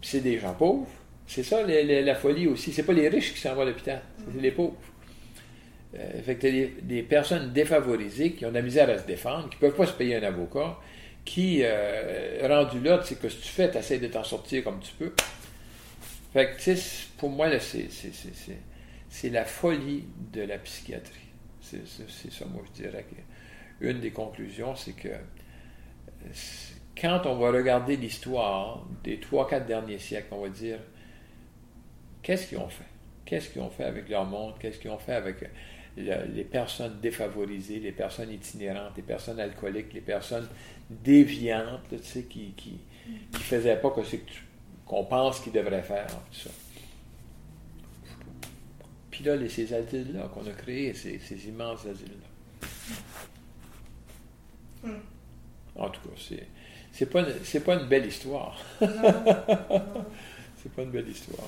c'est des gens pauvres. C'est ça la folie aussi. C'est pas les riches qui s'en vont à l'hôpital, c'est les pauvres. Fait que tu as des personnes défavorisées qui ont de la misère à se défendre, qui ne peuvent pas se payer un avocat, qui, rendu là, tu sais, que ce que tu fais, tu essaies de t'en sortir comme tu peux. Fait que, tu sais, pour moi, là, c'est la folie de la psychiatrie. C'est ça, moi, je dirais que une des conclusions, c'est que quand on va regarder l'histoire des 3-4 derniers siècles, on va dire, qu'est-ce qu'ils ont fait? Qu'est-ce qu'ils ont fait avec leur monde? Qu'est-ce qu'ils ont fait avec les personnes défavorisées, les personnes itinérantes, les personnes alcooliques, les personnes déviantes, là, tu sais, qui faisaient pas qu'on pense qu'ils devraient faire, tout ça. Puis là, ces asiles-là qu'on a créés, ces immenses asiles-là. En tout cas, c'est pas une belle histoire. Non. C'est pas une belle histoire.